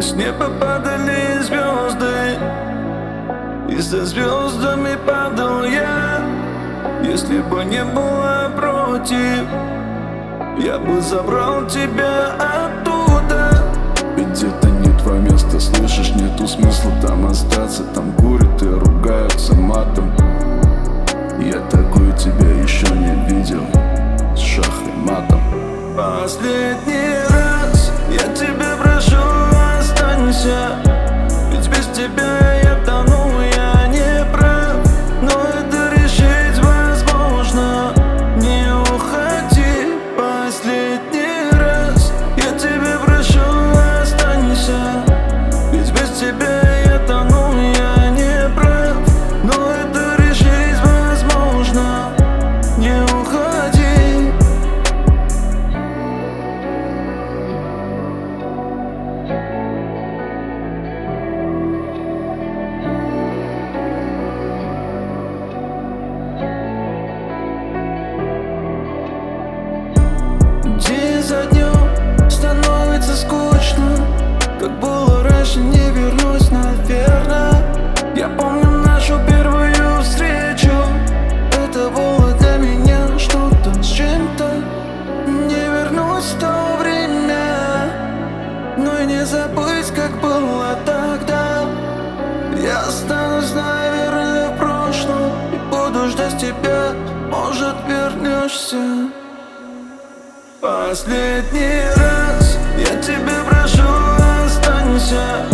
С неба падали звезды, и за звездами падал я. Если бы не было против, я бы забрал тебя оттуда. Ведь это не твое место, слышишь, нету смысла там остаться. Там курят и ругаются матом. Я такой тебя еще не видел, с шах и матом. Последний раз я тебя прошу, останься. Ведь без тебя я тону, я не прав. Но это решить возможно, не уходи. Последний раз я тебя прошу, останься. Ведь без тебя я тону, я не прав. Но это решить возможно, не уходи. День за днем становится скучно, как было раньше, не вернусь, наверное. Я помню нашу первую встречу, это было для меня что-то с чем-то. Не вернусь в то время, но и не забыть, как было тогда. Я останусь, наверное, в прошлом и буду ждать тебя, может, вернешься. Последний раз я тебя прошу, останься.